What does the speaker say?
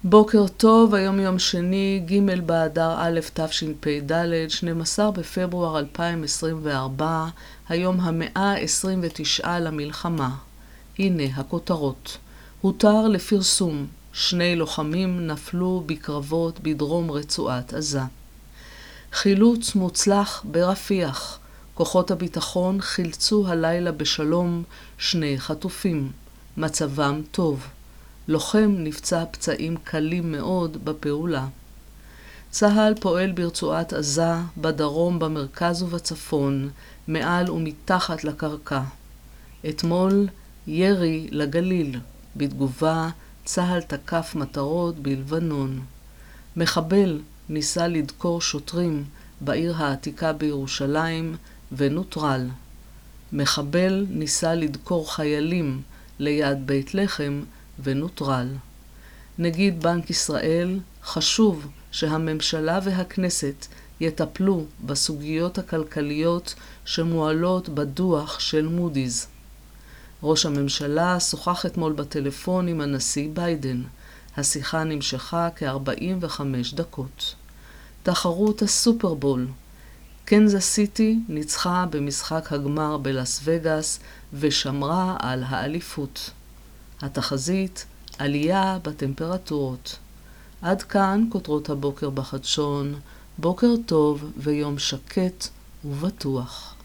בוקר טוב, היום יום שני, ג' באדר א' תשפ"ד, 12 בפברואר 2024, היום ה-129 למלחמה. הנה הכותרות. הותר לפרסום, 2 לוחמים נפלו בקרבות בדרום רצועת עזה. חילוץ מוצלח ברפיח. כוחות הביטחון חילצו הלילה בשלום 2 חטופים. מצבם טוב. לוחם נפצע פצעים קלים מאוד בפעולה. צה"ל פועל ברצועת עזה, בדרום, במרכז ובצפון, מעל ומתחת לקרקע. אתמול ירי לגליל. בתגובה צה"ל תקף מטרות בלבנון. מחבל ניסה לדקור שוטרים בעיר העתיקה בירושלים ונוטרל. מחבל ניסה לדקור חיילים ליד בית לחם ונוטרל. נגיד בנק ישראל, חשוב שהממשלה והכנסת יטפלו בסוגיות הכלכליות שמועלות בדוח של מודי'ס. ראש הממשלה שוחח אתמול בטלפון עם הנשיא ביידן. השיחה נמשכה כ-45 דקות. תחרות הסופרבול. קנזס סיטי ניצחה במשחק הגמר בלאס וגאס ושמרה על האליפות. התחזית, עלייה בטמפרטורות. עד כאן כותרות הבוקר בחדשון. בוקר טוב ויום שקט ובטוח.